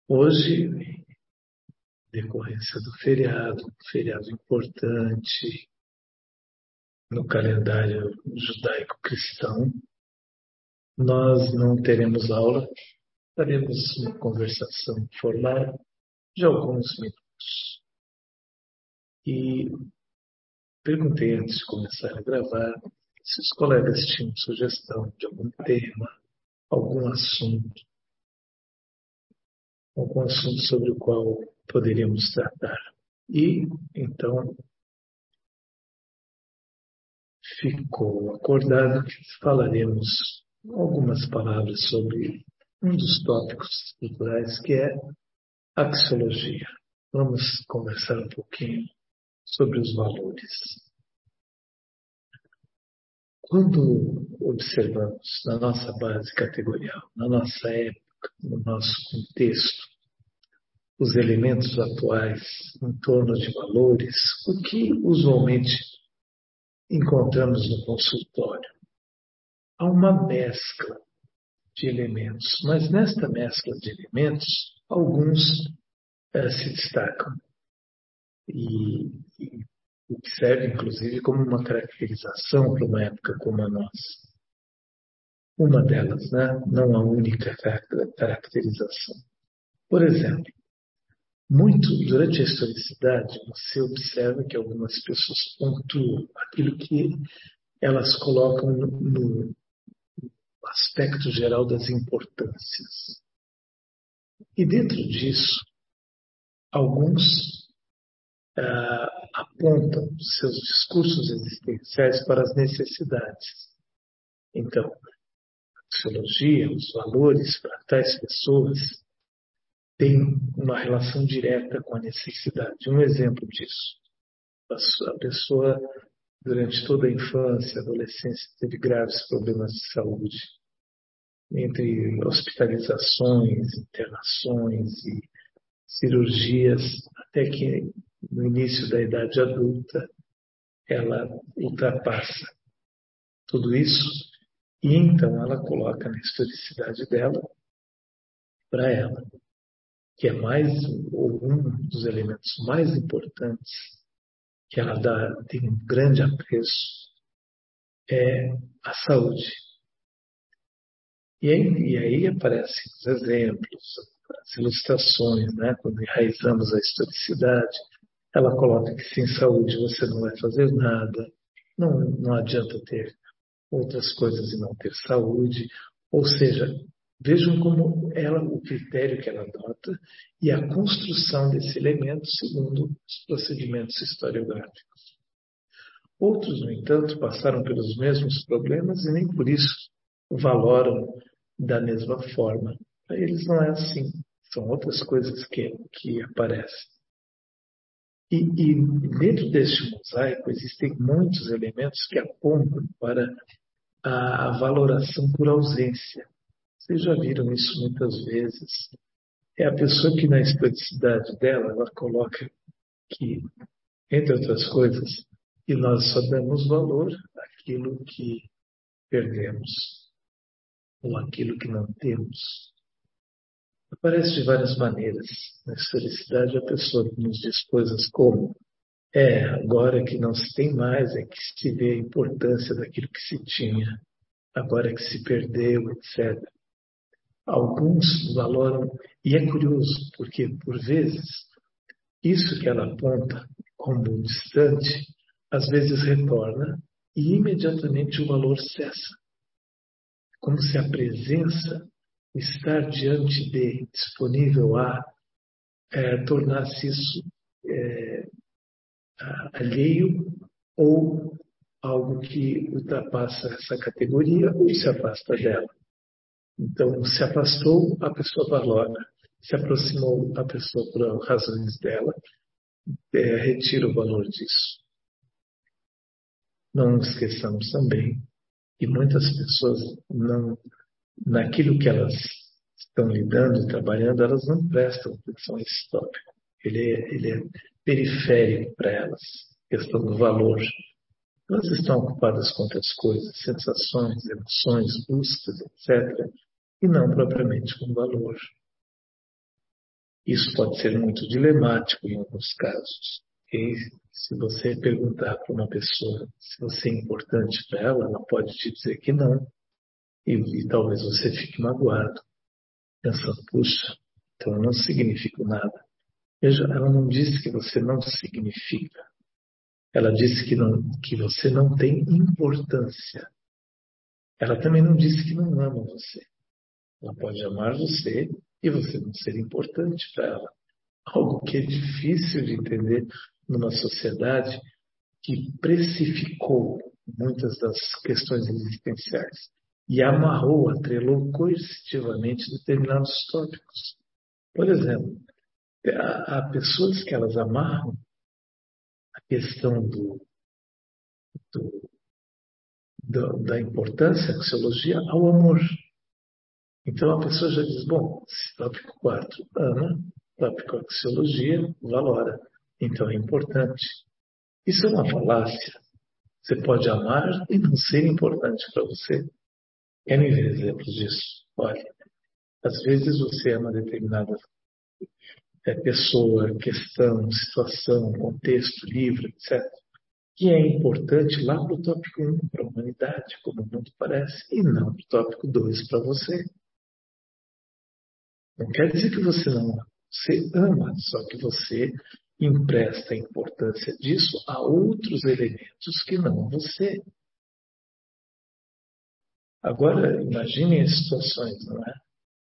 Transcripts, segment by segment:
Hoje, em decorrência do feriado, um feriado importante no calendário judaico-cristão, nós não teremos aula, faremos uma conversação informal de alguns minutos. E perguntei antes de começar a gravar se os colegas tinham sugestão de algum assunto, algum assunto sobre o qual poderíamos tratar. E então ficou acordado que falaremos algumas palavras sobre um dos tópicos culturais, que é a axiologia. Vamos conversar um pouquinho sobre os valores. Quando observamos na nossa base categorial, na nossa época, no nosso contexto, os elementos atuais em torno de valores, o que usualmente encontramos no consultório? Há uma mescla de elementos, mas nesta mescla de elementos, alguns se destacam e o que serve, inclusive, como uma caracterização para uma época como a nossa. Uma delas, né? Não a única caracterização. Por exemplo, durante a historicidade, você observa que algumas pessoas pontuam aquilo que elas colocam no aspecto geral das importâncias. E dentro disso, alguns apontam seus discursos existenciais para as necessidades. Então, a psicologia, os valores para tais pessoas têm uma relação direta com a necessidade. Um exemplo disso: a pessoa, durante toda a infância, adolescência, teve graves problemas de saúde, entre hospitalizações, internações e cirurgias, até que no início da idade adulta ela ultrapassa tudo isso e então ela coloca na historicidade dela para ela, que é um dos elementos mais importantes que ela tem um grande apreço, é a saúde. E aí aparecem os exemplos, as ilustrações, né? Quando enraizamos a historicidade, ela coloca que sem saúde você não vai fazer nada, não adianta ter outras coisas e não ter saúde. Ou seja, vejam como o critério que ela adota e a construção desse elemento segundo os procedimentos historiográficos. Outros, no entanto, passaram pelos mesmos problemas e nem por isso o valoram da mesma forma. Para eles não é assim. São outras coisas que aparecem. E dentro deste mosaico existem muitos elementos que apontam para a valoração por ausência. Vocês já viram isso muitas vezes. É a pessoa que na historicidade dela, ela coloca que, entre outras coisas, que nós só damos valor àquilo que perdemos ou àquilo que não temos. Aparece de várias maneiras. Na historicidade, a pessoa nos diz coisas como: agora que não se tem mais, é que se vê a importância daquilo que se tinha, agora que se perdeu, etc. Alguns valoram, e é curioso, porque, por vezes, isso que ela aponta como distante, às vezes retorna e imediatamente o valor cessa. Como se a presença, o estar diante de, disponível a, tornasse isso alheio ou algo que ultrapassa essa categoria ou se afasta dela. Então, se afastou, a pessoa valora. Se aproximou, a pessoa, por razões dela, retira o valor disso. Não esqueçamos também que muitas pessoas, naquilo que elas estão lidando e trabalhando, elas não prestam atenção a esse tópico. Ele é periférico para elas, questão do valor. Elas estão ocupadas com outras coisas, sensações, emoções, buscas, etc., e não propriamente com valor. Isso pode ser muito dilemático em alguns casos. E se você perguntar para uma pessoa se você é importante para ela, ela pode te dizer que não. E talvez você fique magoado, pensando, puxa, então eu não significo nada. Veja, ela não disse que você não significa. Ela disse que você não tem importância. Ela também não disse que não ama você. Ela pode amar você e você não ser importante para ela. Algo que é difícil de entender numa sociedade que precificou muitas das questões existenciais e amarrou, atrelou coercitivamente determinados tópicos. Por exemplo, há pessoas que elas amarram a questão do, da importância, da axiologia, ao amor. Então a pessoa já diz, bom, esse tópico 4 ama, tópico axiologia valora, então é importante. Isso é uma falácia. Você pode amar e não ser importante para você. Quer me ver exemplos disso? Olha, às vezes você ama determinada pessoa, questão, situação, contexto, livro, etc. Que é importante lá para o tópico 1 para a humanidade, como o mundo parece, e não para o tópico 2 para você. Não quer dizer que você não ama. Você ama, só que você empresta a importância disso a outros elementos que não você. Agora, imagine as situações, não é?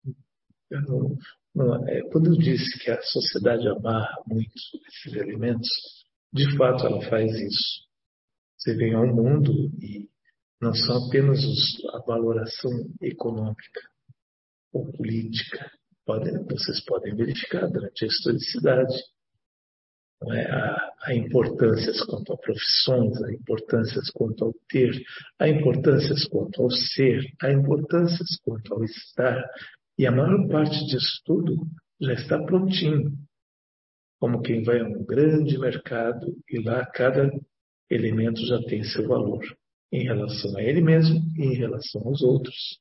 Quando eu disse que a sociedade amarra muito esses elementos, de fato ela faz isso. Você vem ao mundo e não são apenas a valoração econômica ou política. Vocês podem verificar durante a historicidade, não é? Há importâncias quanto a profissões, há importâncias quanto ao ter, há importâncias quanto ao ser, há importâncias quanto ao estar. E a maior parte disso tudo já está prontinho, como quem vai a um grande mercado e lá cada elemento já tem seu valor em relação a ele mesmo e em relação aos outros.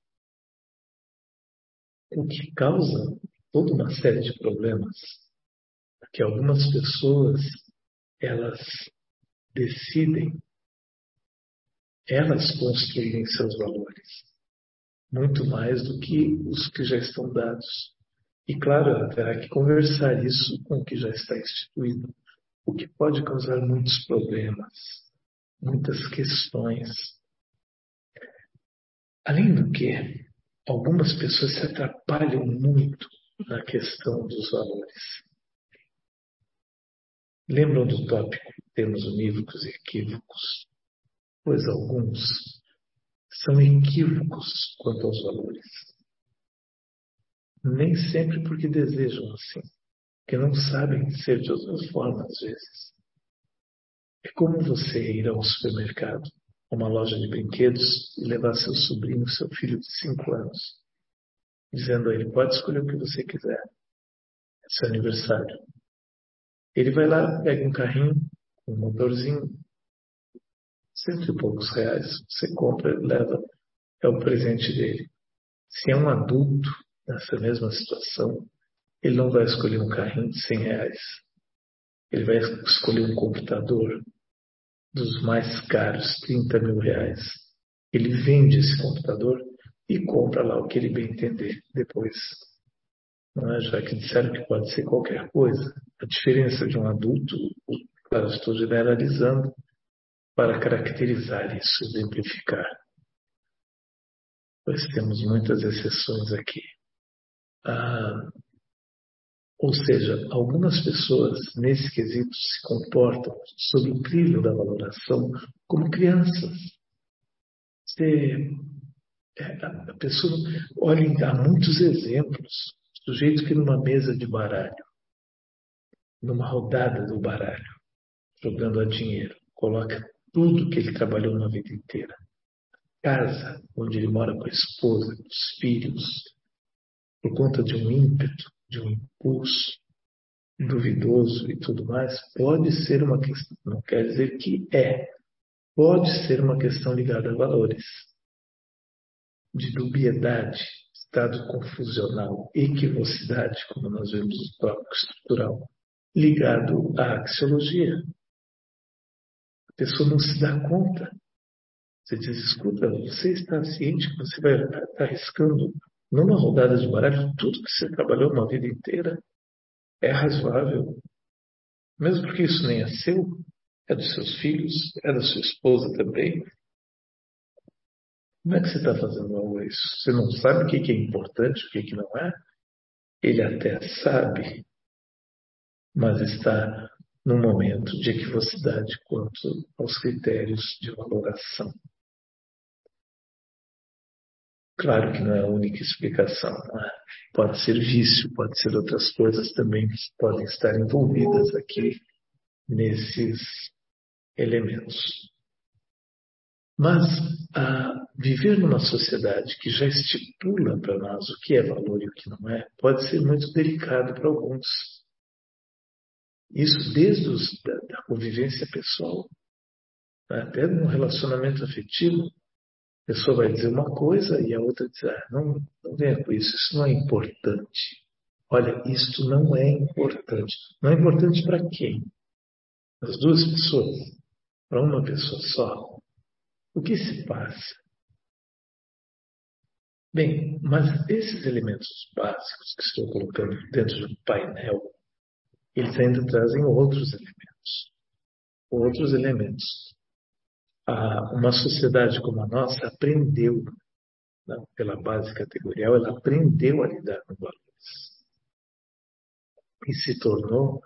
O que causa toda uma série de problemas é que algumas pessoas elas decidem, elas construírem seus valores, muito mais do que os que já estão dados. E claro, terá que conversar isso com o que já está instituído, o que pode causar muitos problemas, muitas questões. Além do que, algumas pessoas se atrapalham muito na questão dos valores. Lembram do tópico termos unívocos e equívocos? Pois alguns são equívocos quanto aos valores. Nem sempre porque desejam assim, porque não sabem ser de outras formas às vezes. É como você ir ao supermercado, a uma loja de brinquedos e levar seu sobrinho, seu filho de 5 anos, dizendo a ele, pode escolher o que você quiser, é seu aniversário. Ele vai lá, pega um carrinho, um motorzinho, cento e poucos reais, você compra, leva, é o presente dele. Se é um adulto nessa mesma situação, ele não vai escolher um carrinho de 100 reais. Ele vai escolher um computador dos mais caros, 30 mil reais. Ele vende esse computador e compra lá o que ele bem entender depois. Não é? Já que disseram que pode ser qualquer coisa. A diferença de um adulto, claro, estou generalizando para caracterizar isso, exemplificar. Pois temos muitas exceções aqui. Ou seja, algumas pessoas, nesse quesito, se comportam sob o crivo da valoração como crianças. A pessoa, olhem, há muitos exemplos. Sujeito que numa mesa de baralho, numa rodada do baralho, jogando a dinheiro, coloca tudo que ele trabalhou na vida inteira. Casa, onde ele mora com a esposa, com os filhos, por conta de um ímpeto, de um impulso duvidoso e tudo mais, pode ser uma questão, não quer dizer que pode ser uma questão ligada a valores, de dubiedade, estado confusional, equivocidade, como nós vemos no tópico estrutural, ligado à axiologia. A pessoa não se dá conta. Você diz, escuta, você está ciente que você vai estar arriscando numa rodada de baralho tudo que você trabalhou uma vida inteira? É razoável. Mesmo porque isso nem é seu, é dos seus filhos, é da sua esposa também. Como é que você está fazendo algo isso? Você não sabe o que é importante, o que não é? Ele até sabe, mas está num momento de equivocidade quanto aos critérios de valoração. Claro que não é a única explicação, não é? Pode ser vício, pode ser outras coisas também que podem estar envolvidas aqui nesses elementos. Mas viver numa sociedade que já estipula para nós o que é valor e o que não é, pode ser muito delicado para alguns. Isso desde da convivência pessoal, né? Até no relacionamento afetivo, a pessoa vai dizer uma coisa e a outra diz, não venha com isso não é importante. Olha, isto não é importante. Não é importante para quem? Para as duas pessoas? Para uma pessoa só? O que se passa? Bem, mas esses elementos básicos que estou colocando dentro do painel, eles ainda trazem outros elementos. Outros elementos. Uma sociedade como a nossa aprendeu, né, pela base categorial, ela aprendeu a lidar com valores. E se tornou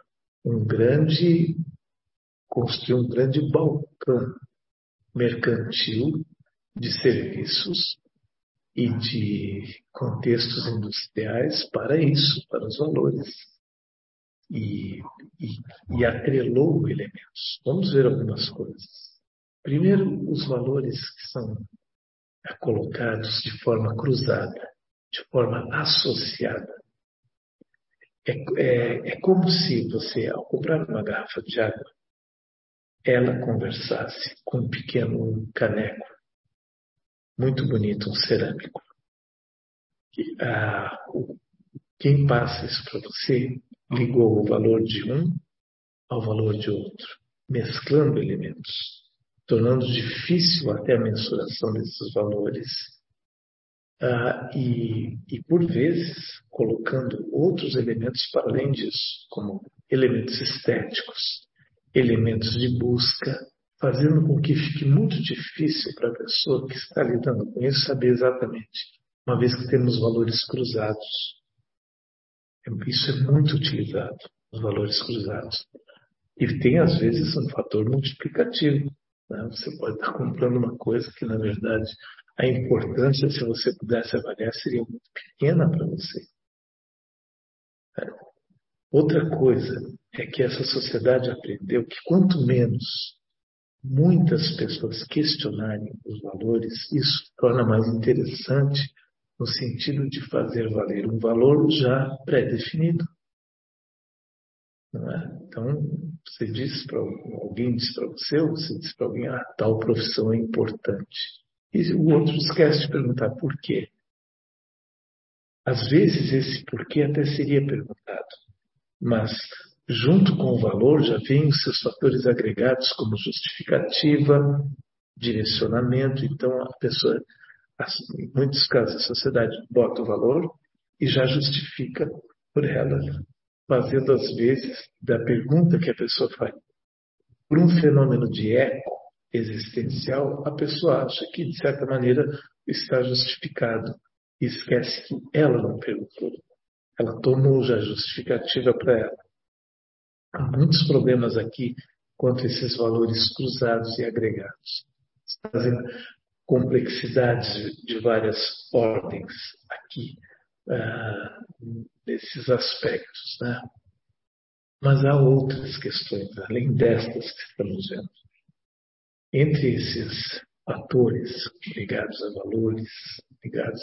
construiu um grande balcão mercantil de serviços e de contextos industriais para isso, para os valores. E atrelou elementos. Vamos ver algumas coisas. Primeiro, os valores que são colocados de forma cruzada, de forma associada. É como se você, ao comprar uma garrafa de água, ela conversasse com um pequeno caneco, muito bonito, um cerâmico. Quem passa isso para você ligou o valor de um ao valor de outro, mesclando elementos, tornando difícil até a mensuração desses valores por vezes, colocando outros elementos para além disso, como elementos estéticos, elementos de busca, fazendo com que fique muito difícil para a pessoa que está lidando com isso saber exatamente, uma vez que temos valores cruzados. Isso é muito utilizado, os valores cruzados. E tem, às vezes, um fator multiplicativo. Né? Você pode estar comprando uma coisa que, na verdade, a importância, se você pudesse avaliar, seria muito pequena para você. Outra coisa é que essa sociedade aprendeu que quanto menos muitas pessoas questionarem os valores, isso torna mais interessante no sentido de fazer valer um valor já pré-definido. Não é? Então, você diz para alguém, diz para você, ou você diz para alguém, tal profissão é importante. E o outro esquece de perguntar por quê. Às vezes esse porquê até seria perguntado, mas junto com o valor já vêm os seus fatores agregados como justificativa, direcionamento. Então a pessoa, em muitos casos, a sociedade bota o valor e já justifica por ela, fazendo às vezes da pergunta que a pessoa faz por um fenômeno de eco existencial, a pessoa acha que, de certa maneira, está justificado e esquece que ela não perguntou. Ela tomou já a justificativa para ela. Há muitos problemas aqui quanto a esses valores cruzados e agregados. Trazendo complexidades de várias ordens aqui, nesses aspectos, né? Mas há outras questões, além destas que estamos vendo. Entre esses fatores ligados a valores, ligados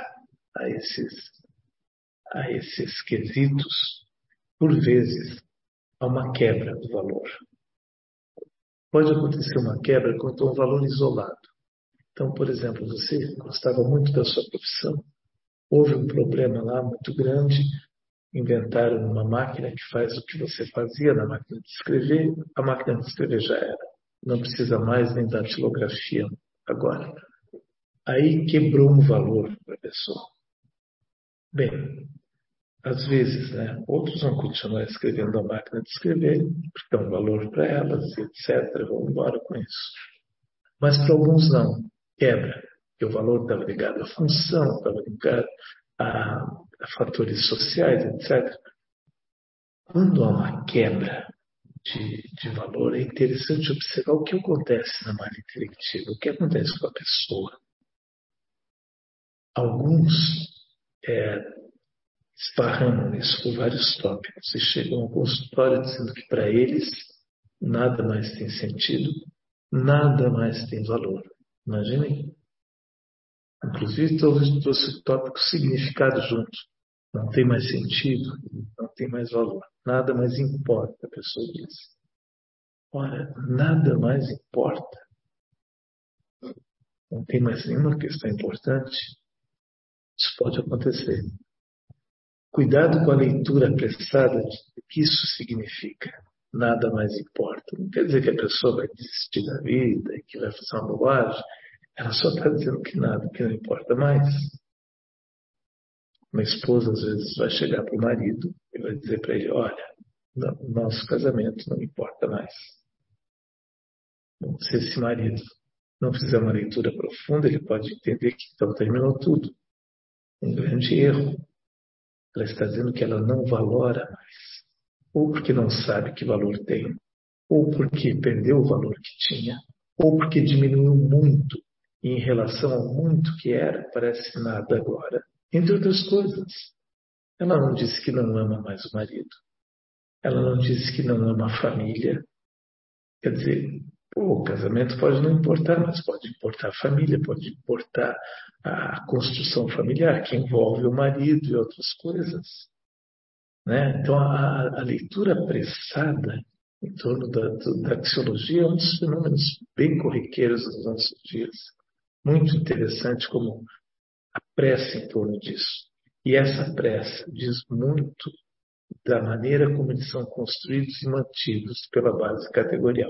a esses quesitos, por vezes há uma quebra do valor. Pode acontecer uma quebra quanto a um valor isolado. Então, por exemplo, você gostava muito da sua profissão Houve um problema lá muito grande, inventaram uma máquina que faz o que você fazia na máquina de escrever, a máquina de escrever já era. Não precisa mais nem da datilografia agora. Aí quebrou um valor para a pessoa. Bem, às vezes, né, outros vão continuar escrevendo a máquina de escrever, porque é um valor para elas, etc. Vão embora com isso. Mas para alguns não. Quebra. Porque o valor estava ligado à função, estava ligado a fatores sociais, etc. Quando há uma quebra de valor, é interessante observar o que acontece na malha intelectiva, o que acontece com a pessoa. Alguns esparramam isso por vários tópicos e chegam ao consultório dizendo que para eles nada mais tem sentido, nada mais tem valor. Imaginem. Inclusive, trouxe o tópico significado junto. Não tem mais sentido, não tem mais valor. Nada mais importa, a pessoa diz. Ora, nada mais importa. Não tem mais nenhuma questão importante. Isso pode acontecer. Cuidado com a leitura apressada do que isso significa. Nada mais importa. Não quer dizer que a pessoa vai desistir da vida e que vai fazer uma bobagem. Ela só está dizendo que nada, que não importa mais. Uma esposa, às vezes, vai chegar para o marido e vai dizer para ele: olha, o nosso casamento não importa mais. Bom, se esse marido não fizer uma leitura profunda, ele pode entender que então terminou tudo. Um grande erro. Ela está dizendo que ela não valora mais. Ou porque não sabe que valor tem, ou porque perdeu o valor que tinha, ou porque diminuiu muito e em relação ao muito que era, parece nada agora. Entre outras coisas. Ela não disse que não ama mais o marido. Ela não disse que não ama a família. Quer dizer, o casamento pode não importar, mas pode importar a família, pode importar a construção familiar, que envolve o marido e outras coisas. Né? Então, a leitura apressada em torno da axiologia é um dos fenômenos bem corriqueiros dos nossos dias. Muito interessante como a pressa em torno disso. E essa pressa diz muito da maneira como eles são construídos e mantidos pela base categorial.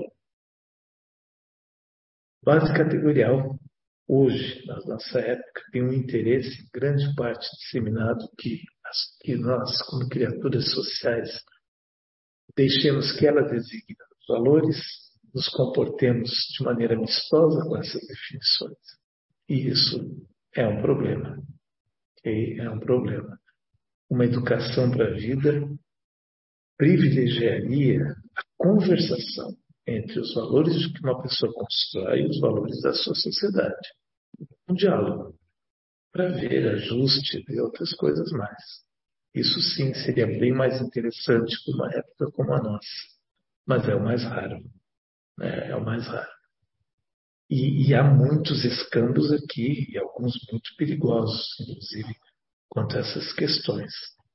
Base categorial, hoje, na nossa época, tem um interesse em grande parte disseminado que nós, como criaturas sociais, deixemos que ela designe os valores, nos comportemos de maneira amistosa com essas definições. E isso é um problema. Okay? É um problema. Uma educação para a vida privilegiaria a conversação entre os valores que uma pessoa constrói e os valores da sua sociedade. Um diálogo para ver ajuste e outras coisas mais. Isso sim seria bem mais interessante para uma época como a nossa. Mas é o mais raro. Né? É o mais raro. E há muitos escândalos aqui, e alguns muito perigosos, inclusive, quanto a essas questões.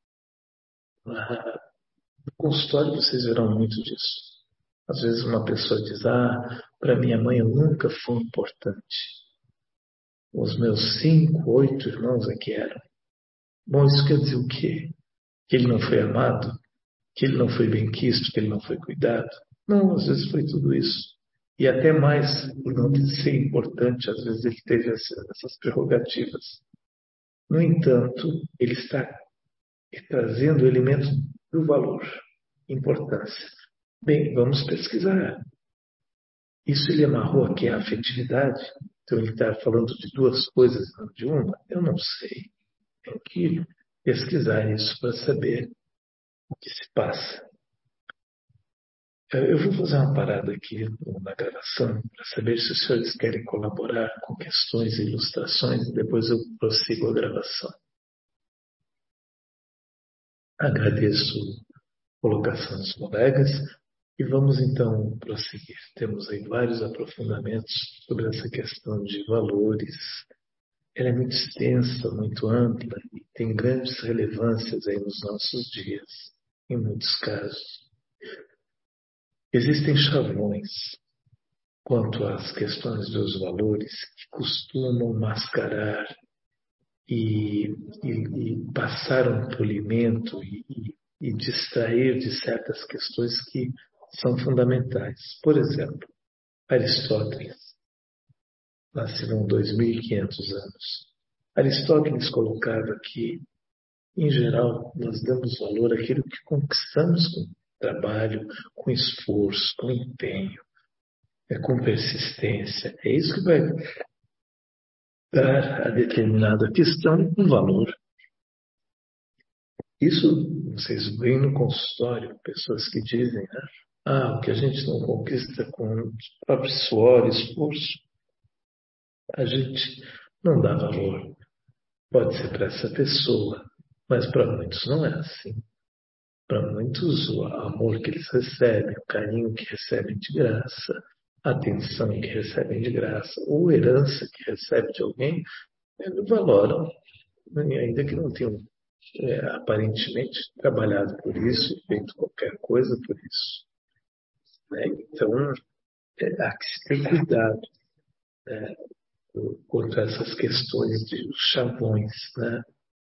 No consultório vocês verão muito disso. Às vezes uma pessoa diz: para minha mãe eu nunca fui importante. Os meus 5, 8 irmãos é que eram. Bom, isso quer dizer o quê? Que ele não foi amado? Que ele não foi bem-quisto? Que ele não foi cuidado? Não, às vezes foi tudo isso. E até mais, por não ser importante, às vezes ele teve essas prerrogativas. No entanto, ele está trazendo o elemento do valor, importância. Bem, vamos pesquisar. Isso ele amarrou aqui a afetividade. Então ele está falando de duas coisas, não de uma. Eu não sei. Tenho que pesquisar isso para saber o que se passa. Eu vou fazer uma parada aqui na gravação para saber se os senhores querem colaborar com questões e ilustrações e depois eu prossigo a gravação. Agradeço a colocação dos colegas e vamos então prosseguir. Temos aí vários aprofundamentos sobre essa questão de valores. Ela é muito extensa, muito ampla e tem grandes relevâncias aí nos nossos dias, em muitos casos. Existem chavões quanto às questões dos valores que costumam mascarar e, e passar um polimento e distrair de certas questões que são fundamentais. Por exemplo, Aristóteles nasceu há 2.500 anos. Aristóteles colocava que, em geral, nós damos valor àquilo que conquistamos com trabalho, com esforço, com empenho, com persistência. É isso que vai dar a determinada questão um valor. Isso vocês veem no consultório, pessoas que dizem, né? O que a gente não conquista com o próprio suor, esforço, a gente não dá valor. Pode ser para essa pessoa, mas para muitos não é assim. Para muitos, o amor que eles recebem, o carinho que recebem de graça, a atenção que recebem de graça, ou herança que recebem de alguém, eles valoram, ainda que não tenham aparentemente trabalhado por isso, feito qualquer coisa por isso. Né? Então, há que se ter cuidado, né, quanto a essas questões de chavões, né?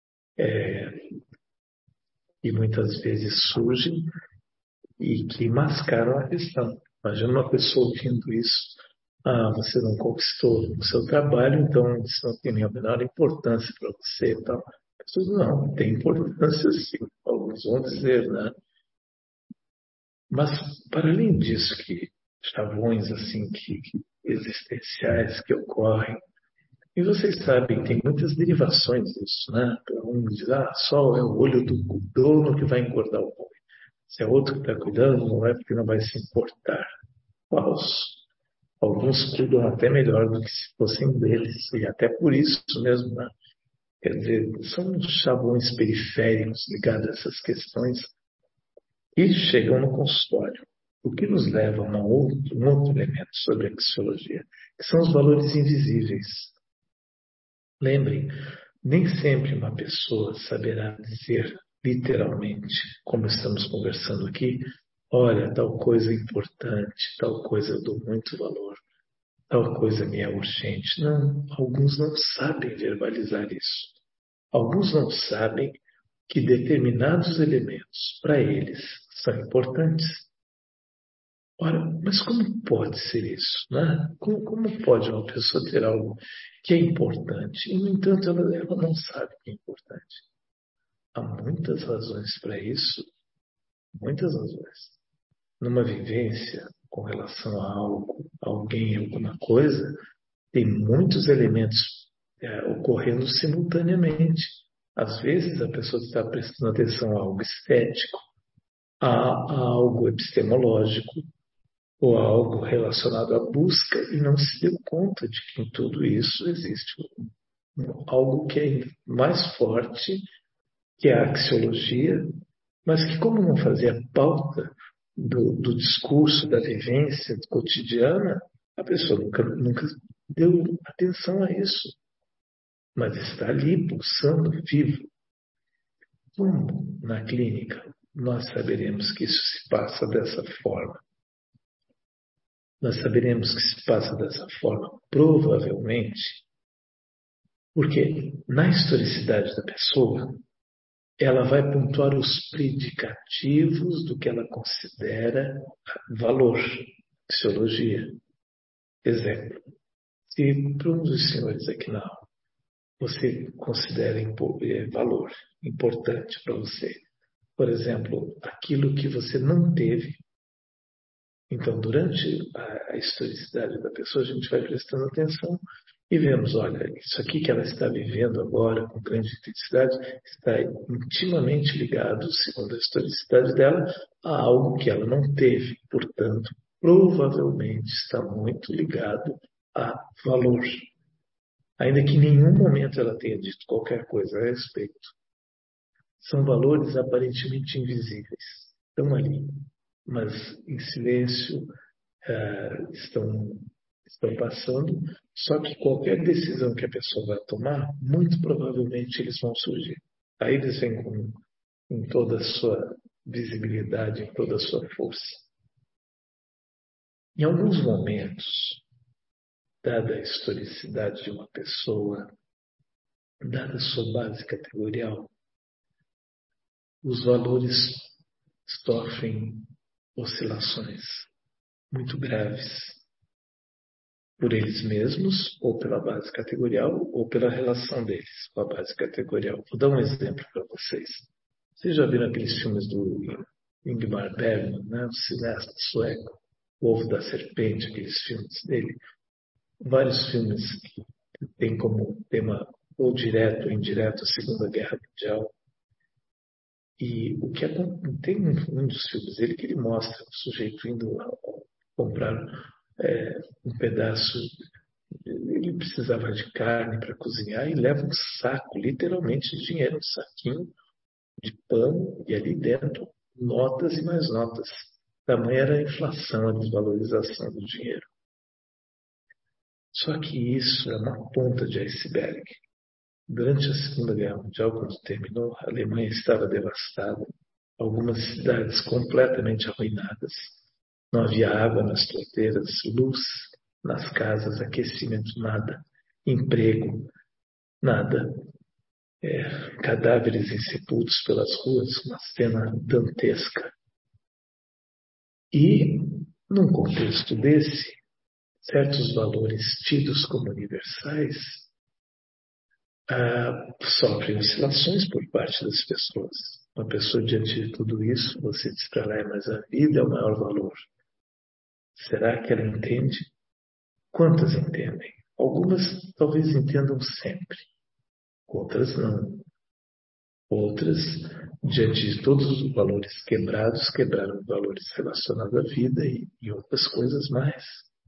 E muitas vezes surgem e que mascaram a questão. Imagina uma pessoa ouvindo isso. Você não conquistou o seu trabalho, então isso não tem a menor importância para você. Então, pessoas, não, tem importância sim. Alguns vão dizer, né? Mas, para além disso, que chavões assim, que existenciais que ocorrem, e vocês sabem, tem muitas derivações disso, né? Um diz, só é o olho do dono que vai engordar o boi. Se é outro que está cuidando, não é porque não vai se importar. Falso. Alguns cuidam até melhor do que se fossem deles, e até por isso mesmo, né? Quer dizer, são chavões periféricos ligados a essas questões e chegam no consultório. O que nos leva a um outro elemento sobre a psicologia, que são os valores invisíveis. Lembrem, nem sempre uma pessoa saberá dizer literalmente, como estamos conversando aqui, olha, tal coisa é importante, tal coisa eu dou muito valor, tal coisa me é urgente. Não, alguns não sabem verbalizar isso. Alguns não sabem que determinados elementos para eles são importantes. Ora, mas como pode ser isso? Né? Como pode uma pessoa ter algo que é importante e, no entanto, ela não sabe que é importante? Há muitas razões para isso, muitas razões. Numa vivência com relação a algo, alguém, alguma coisa, tem muitos elementos ocorrendo simultaneamente. Às vezes a pessoa está prestando atenção a algo estético, a algo epistemológico, ou a algo relacionado à busca e não se deu conta de que em tudo isso existe algo que é mais forte, que é a axiologia, mas que, como não fazia pauta do discurso, da vivência cotidiana, a pessoa nunca deu atenção a isso, mas está ali, pulsando, vivo. Como na clínica nós saberemos que isso se passa dessa forma? Nós saberemos que se passa dessa forma, provavelmente, porque na historicidade da pessoa, ela vai pontuar os predicativos do que ela considera valor, psicologia. Exemplo, se para um dos senhores aqui na aula você considera valor importante para você, por exemplo, aquilo que você não teve. Então, durante a historicidade da pessoa, a gente vai prestando atenção e vemos, olha, isso aqui que ela está vivendo agora com grande intensidade está intimamente ligado, segundo a historicidade dela, a algo que ela não teve. Portanto, provavelmente está muito ligado a valor. Ainda que em nenhum momento ela tenha dito qualquer coisa a respeito. São valores aparentemente invisíveis. Estão ali, mas em silêncio, estão passando, só que qualquer decisão que a pessoa vai tomar, muito provavelmente eles vão surgir. Aí eles vêm em toda a sua visibilidade, em toda a sua força. Em alguns momentos, dada a historicidade de uma pessoa, dada a sua base categorial, os valores sofrem oscilações muito graves por eles mesmos, ou pela base categorial, ou pela relação deles com a base categorial. Vou dar um exemplo para vocês. Vocês já viram aqueles filmes do Ingmar Bergman, né? O cineasta sueco, O Ovo da Serpente, aqueles filmes dele? Vários filmes que têm como tema ou direto ou indireto a Segunda Guerra Mundial. E o que tem um dos filmes dele que ele mostra o sujeito indo comprar um pedaço. Ele precisava de carne para cozinhar e leva um saco, literalmente, de dinheiro, um saquinho de pano, e ali dentro notas e mais notas. Tamanha era a inflação, a desvalorização do dinheiro. Só que isso é uma ponta de iceberg. Durante a Segunda Guerra Mundial, quando terminou, a Alemanha estava devastada, algumas cidades completamente arruinadas. Não havia água nas torneiras, luz nas casas, aquecimento, nada. Emprego, nada. Cadáveres insepultos pelas ruas, uma cena dantesca. E, num contexto desse, certos valores tidos como universais sofrem oscilações por parte das pessoas. Uma pessoa, diante de tudo isso, você diz para ela, mas a vida é o maior valor. Será que ela entende? Quantas entendem? Algumas talvez entendam sempre, outras não. Outras, diante de todos os valores quebrados, quebraram valores relacionados à vida e outras coisas mais.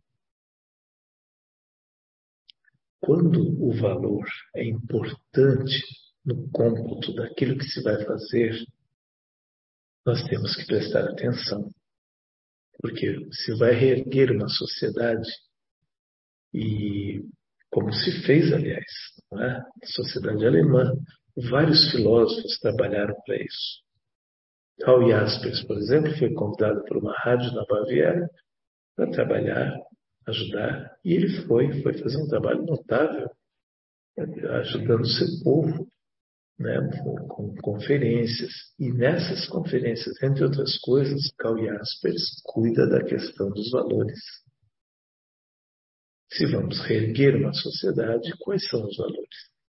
Quando o valor é importante no cômputo daquilo que se vai fazer, nós temos que prestar atenção. Porque se vai reerguer uma sociedade, e como se fez, aliás, não é? Na sociedade alemã, vários filósofos trabalharam para isso. Karl Jaspers, por exemplo, foi convidado por uma rádio na Baviera para trabalhar, ajudar, e ele foi fazer um trabalho notável, ajudando o seu povo, né, com conferências. E nessas conferências, entre outras coisas, Karl Jaspers cuida da questão dos valores. Se vamos reerguer uma sociedade, quais são os valores?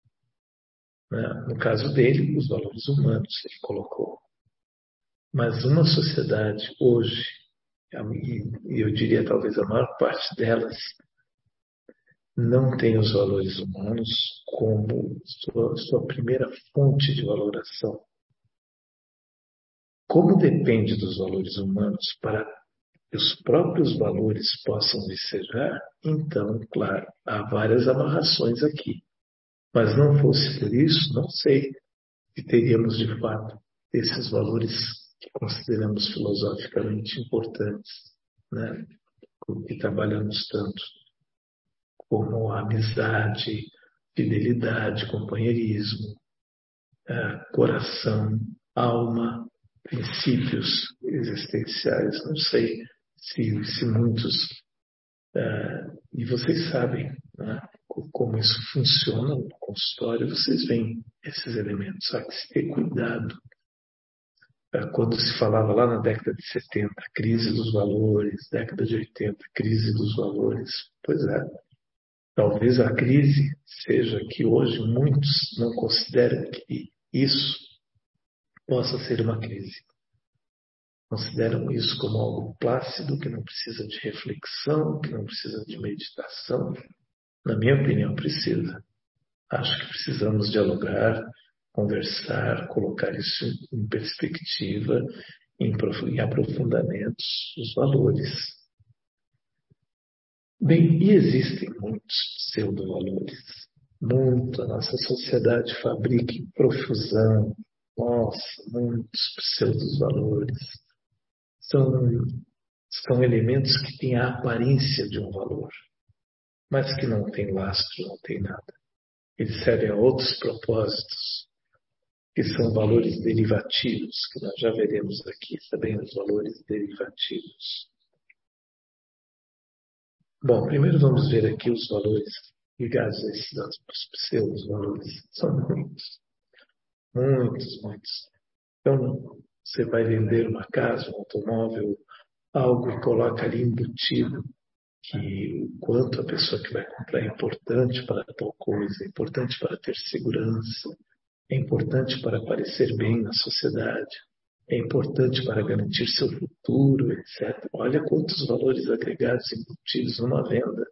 No caso dele, os valores humanos ele colocou. Mas uma sociedade hoje, e eu diria talvez a maior parte delas, não tem os valores humanos como sua primeira fonte de valoração. Como depende dos valores humanos para que os próprios valores possam vicejar, então, claro, há várias amarrações aqui. Mas não fosse por isso, não sei se teríamos de fato esses valores que consideramos filosoficamente importantes, né? Que trabalhamos tanto, como a amizade, fidelidade, companheirismo, coração, alma, princípios existenciais. Não sei se muitos. E vocês sabem, né, como isso funciona no consultório, vocês veem esses elementos. Há que se ter cuidado. Quando se falava lá na década de 70, crise dos valores, década de 80, crise dos valores. Pois é, talvez a crise seja que hoje muitos não consideram que isso possa ser uma crise. Consideram isso como algo plácido, que não precisa de reflexão, que não precisa de meditação. Na minha opinião, precisa. Acho que precisamos dialogar, conversar, colocar isso em perspectiva, em aprofundamentos, os valores. Bem, e existem muitos pseudo-valores. Muito. A nossa sociedade fabrica em profusão. Nossa, muitos pseudo-valores. São elementos que têm a aparência de um valor, mas que não têm lastro, não têm nada. Eles servem a outros propósitos, que são valores derivativos, que nós já veremos aqui também os valores derivativos. Bom, primeiro vamos ver aqui os valores ligados a esses pseudos valores. São muitos, muitos, muitos. Então, você vai vender uma casa, um automóvel, algo e coloca ali embutido que o quanto a pessoa que vai comprar é importante para tal coisa, é importante para ter segurança, é importante para aparecer bem na sociedade, é importante para garantir seu futuro, etc. Olha quantos valores agregados embutidos numa venda.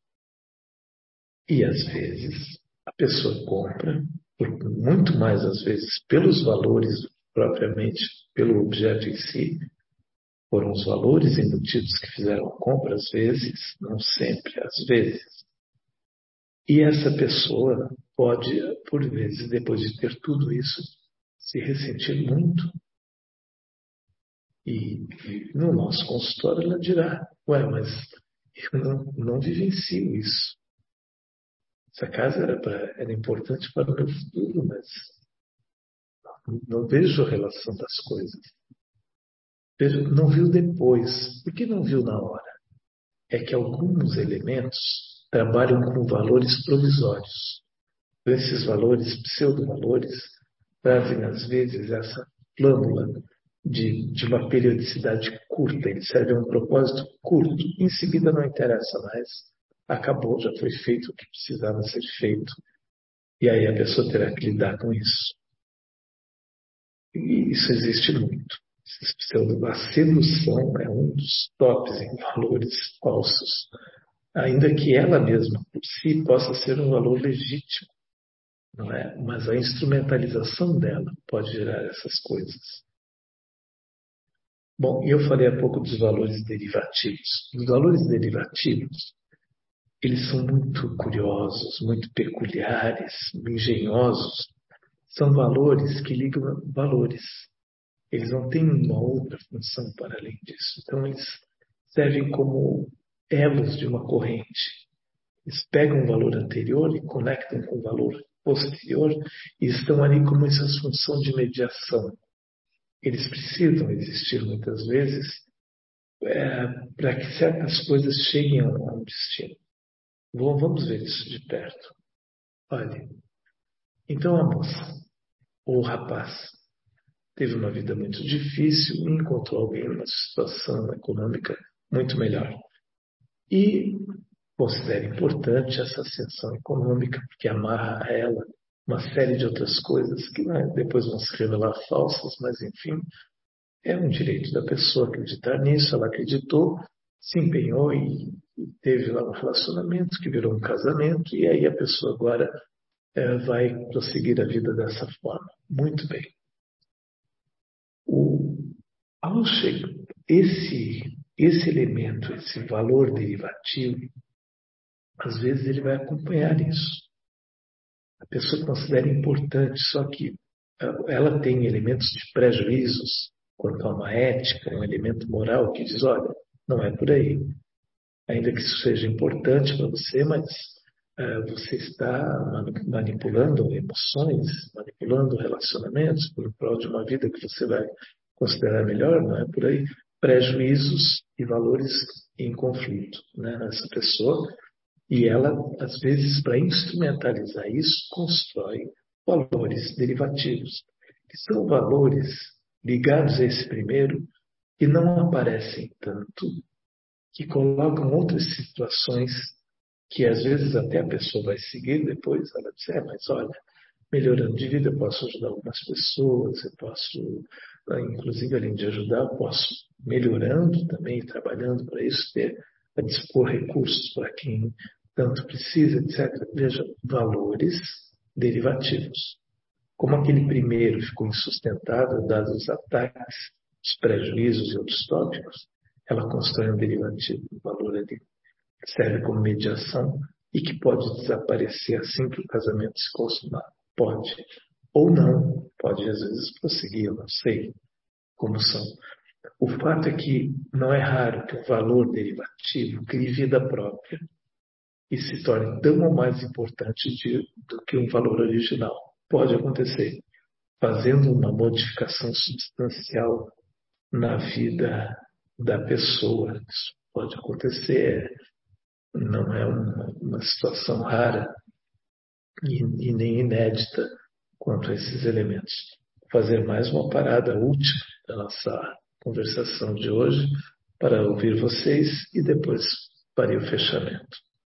E às vezes a pessoa compra, muito mais às vezes pelos valores propriamente, pelo objeto em si, foram os valores embutidos que fizeram a compra, às vezes, não sempre, às vezes. E essa pessoa pode, por vezes, depois de ter tudo isso, se ressentir muito. E no nosso consultório ela dirá, ué, mas eu não vivencio isso. Essa casa era importante para o meu futuro, mas não vejo a relação das coisas. Não viu depois. Por que não viu na hora? É que alguns elementos trabalham com valores provisórios. Esses valores, pseudo-valores, trazem às vezes essa flâmula de uma periodicidade curta. Ele serve a um propósito curto. Em seguida não interessa mais. Acabou, já foi feito o que precisava ser feito. E aí a pessoa terá que lidar com isso. E isso existe muito. A sedução é um dos tops em valores falsos, ainda que ela mesma por si possa ser um valor legítimo, não é? Mas a instrumentalização dela pode gerar essas coisas. Bom, eu falei há pouco dos valores derivativos. Os valores derivativos, eles são muito curiosos, muito peculiares, engenhosos. São valores que ligam valores. Eles não têm uma outra função para além disso. Então, eles servem como elos de uma corrente. Eles pegam o valor anterior e conectam com o valor posterior e estão ali como essa função de mediação. Eles precisam existir muitas vezes para que certas coisas cheguem a um destino. Vamos ver isso de perto. Olha, então a moça, ou o rapaz, teve uma vida muito difícil e encontrou alguém numa situação econômica muito melhor. E considera importante essa ascensão econômica, porque amarra a ela uma série de outras coisas que depois vão se revelar falsas, mas enfim, é um direito da pessoa acreditar nisso. Ela acreditou, se empenhou e teve lá um relacionamento que virou um casamento, e aí a pessoa agora vai prosseguir a vida dessa forma. Muito bem. Ao chegar, esse elemento, esse valor derivativo, às vezes ele vai acompanhar isso. A pessoa considera importante, só que ela tem elementos de prejuízos quanto a uma ética, um elemento moral que diz, olha, não é por aí. Ainda que isso seja importante para você, mas você está manipulando emoções, manipulando relacionamentos por prol de uma vida que você vai considerar melhor, não é por aí. Prejuízos e valores em conflito, né, nessa pessoa. E ela, às vezes, para instrumentalizar isso, constrói valores derivativos, que são valores ligados a esse primeiro, que não aparecem tanto, que colocam outras situações que às vezes até a pessoa vai seguir depois, ela diz, mas olha, melhorando de vida, eu posso ajudar algumas pessoas, eu posso, inclusive além de ajudar, eu posso melhorando também, trabalhando para isso, ter a dispor recursos para quem tanto precisa, etc. Veja, valores derivativos. Como aquele primeiro ficou insustentável, dados os ataques, os prejuízos e outros tópicos, ela constrói um derivativo, um valor ali que serve como mediação e que pode desaparecer assim que o casamento se consumar. Pode. Ou não. Pode, às vezes, prosseguir, eu não sei como são. O fato é que não é raro que o valor derivativo crie vida própria e se torne tão ou mais importante do que um valor original. Pode acontecer, fazendo uma modificação substancial na vida da pessoa. Isso pode acontecer. não é uma situação rara e nem inédita quanto a esses elementos. Vou fazer mais uma parada última da nossa conversação de hoje para ouvir vocês e depois farei o fechamento.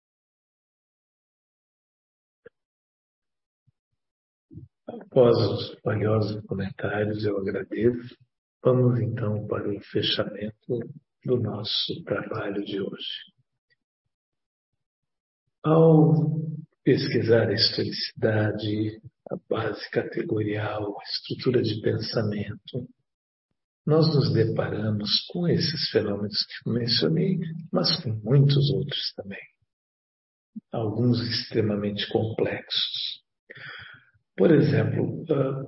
Após os valiosos comentários, eu agradeço. Vamos então para o fechamento do nosso trabalho de hoje. Ao pesquisar a historicidade, a base categorial, a estrutura de pensamento, nós nos deparamos com esses fenômenos que mencionei, mas com muitos outros também, alguns extremamente complexos. Por exemplo,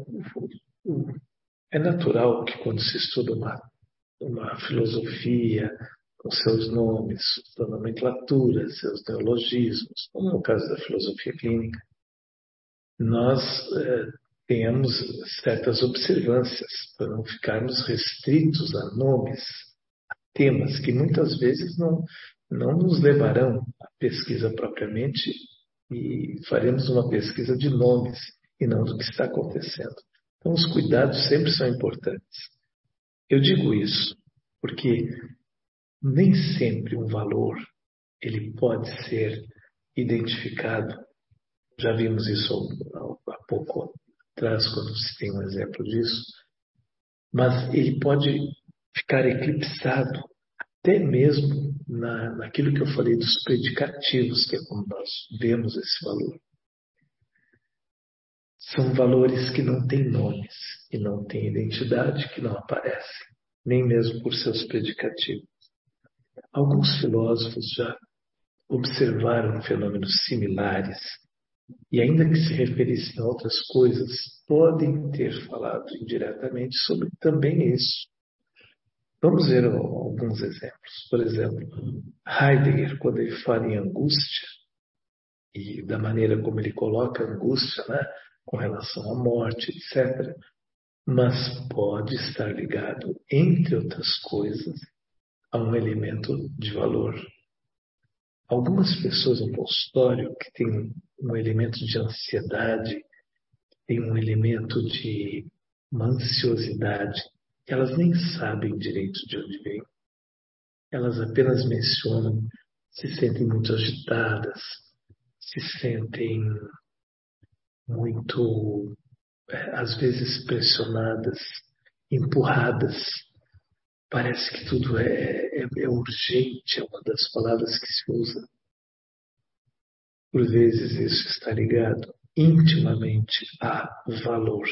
é natural que quando se estuda uma filosofia, com seus nomes, sua nomenclatura, seus neologismos, como no caso da filosofia clínica, nós tenhamos certas observâncias para não ficarmos restritos a nomes, a temas que muitas vezes não nos levarão à pesquisa propriamente e faremos uma pesquisa de nomes e não do que está acontecendo. Então, os cuidados sempre são importantes. Eu digo isso porque nem sempre um valor ele pode ser identificado. Já vimos isso há pouco atrás, quando se tem um exemplo disso. Mas ele pode ficar eclipsado até mesmo naquilo que eu falei dos predicativos, que é como nós vemos esse valor. São valores que não têm nomes e não têm identidade, que não aparecem, nem mesmo por seus predicativos. Alguns filósofos já observaram fenômenos similares e, ainda que se referissem a outras coisas, podem ter falado indiretamente sobre também isso. Vamos ver alguns exemplos. Por exemplo, Heidegger, quando ele fala em angústia, e da maneira como ele coloca a angústia, né, com relação à morte, etc., mas pode estar ligado, entre outras coisas, a um elemento de valor. Algumas pessoas no consultório que têm um elemento de ansiedade, têm um elemento de uma ansiosidade, elas nem sabem direito de onde vem. Elas apenas mencionam, se sentem muito agitadas, se sentem muito, às vezes, pressionadas, empurradas. Parece que tudo é urgente, é uma das palavras que se usa. Por vezes isso está ligado intimamente a valor.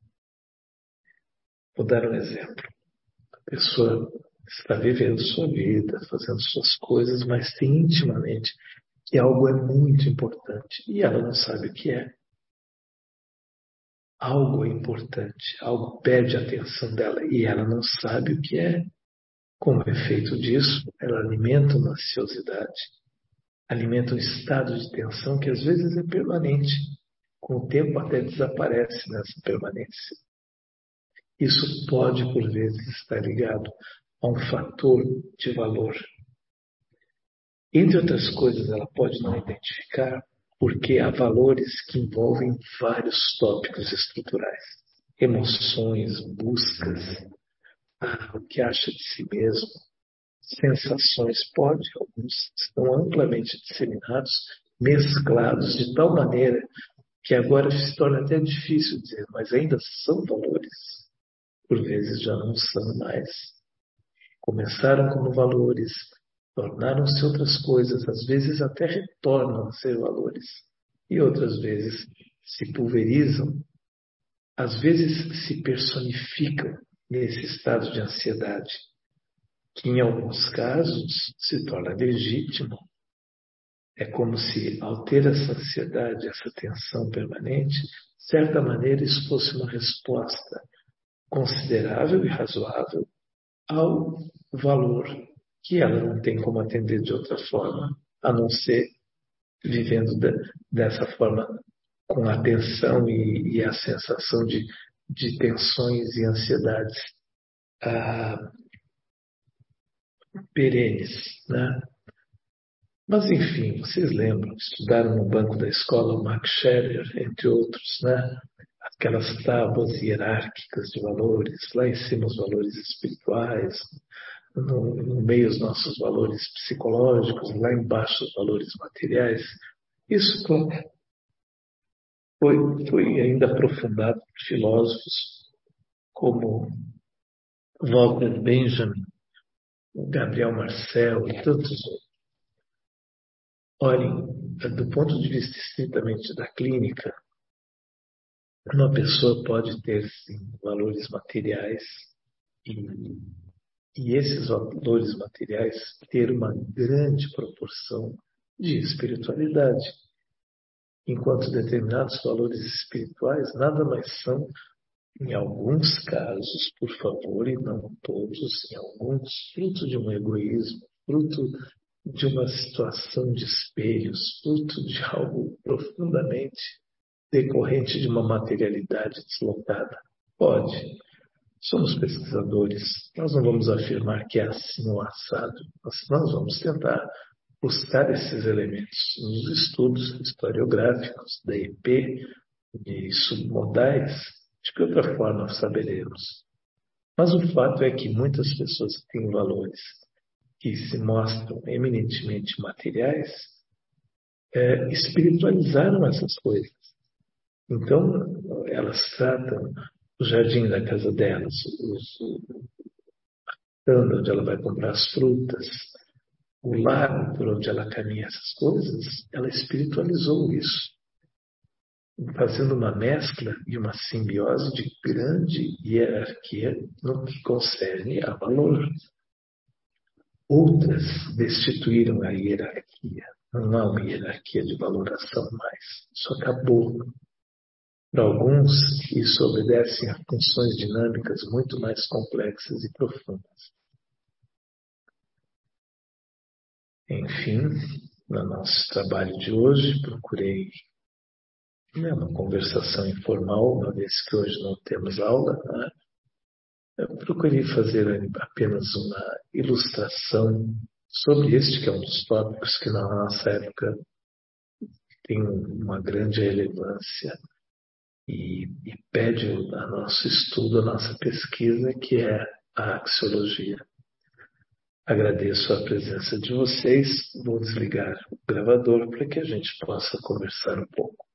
Vou dar um exemplo. A pessoa está vivendo sua vida, fazendo suas coisas, mas tem intimamente que algo é muito importante e ela não sabe o que é. Algo é importante, algo pede a atenção dela e ela não sabe o que é. Como efeito disso, ela alimenta uma ansiosidade, alimenta um estado de tensão que às vezes é permanente. Com o tempo até desaparece nessa permanência. Isso pode, por vezes, estar ligado a um fator de valor. Entre outras coisas, ela pode não identificar porque há valores que envolvem vários tópicos estruturais. Emoções, buscas, o que acha de si mesmo, sensações, alguns estão amplamente disseminados, mesclados de tal maneira que agora se torna até difícil dizer, mas ainda são valores. Por vezes já não são mais. Começaram como valores, tornaram-se outras coisas, às vezes até retornam a ser valores, e outras vezes se pulverizam, às vezes se personificam nesse estado de ansiedade, que em alguns casos se torna legítimo. É como se, ao ter essa ansiedade, essa tensão permanente, de certa maneira isso fosse uma resposta considerável e razoável ao valor que ela não tem como atender de outra forma, a não ser vivendo dessa forma, com a tensão e a sensação de tensões e ansiedades perenes, né? Mas, enfim, vocês lembram, estudaram no banco da escola o Max Scherer, entre outros, né? Aquelas tábuas hierárquicas de valores, lá em cima os valores espirituais, no meio os nossos valores psicológicos, lá embaixo os valores materiais. Isso foi ainda aprofundado por filósofos como Walter Benjamin, Gabriel Marcel e tantos outros. Olhem, do ponto de vista estritamente da clínica, uma pessoa pode ter, sim, valores materiais e, e esses valores materiais ter uma grande proporção de espiritualidade, enquanto determinados valores espirituais nada mais são, em alguns casos, por favor, e não todos, em alguns, fruto de um egoísmo, fruto de uma situação de espelhos, fruto de algo profundamente decorrente de uma materialidade deslocada. Pode. Somos pesquisadores. Nós não vamos afirmar que é assim ou assado. Nós vamos tentar buscar esses elementos nos estudos historiográficos da EP e submodais. De que outra forma saberemos? Mas o fato é que muitas pessoas que têm valores que se mostram eminentemente materiais espiritualizaram essas coisas. Então, elas tratam o jardim da casa delas, onde ela vai comprar as frutas, o lago por onde ela caminha, essas coisas, ela espiritualizou isso, fazendo uma mescla e uma simbiose de grande hierarquia no que concerne a valor. Outras destituíram a hierarquia. Não há uma hierarquia de valoração mais. Isso acabou. Para alguns, isso obedece a funções dinâmicas muito mais complexas e profundas. Enfim, no nosso trabalho de hoje, procurei uma conversação informal, uma vez que hoje não temos aula, né? Eu procurei fazer apenas uma ilustração sobre este, que é um dos tópicos que na nossa época tem uma grande relevância e pede a nosso estudo, a nossa pesquisa, que é a axiologia. Agradeço a presença de vocês. Vou desligar o gravador para que a gente possa conversar um pouco.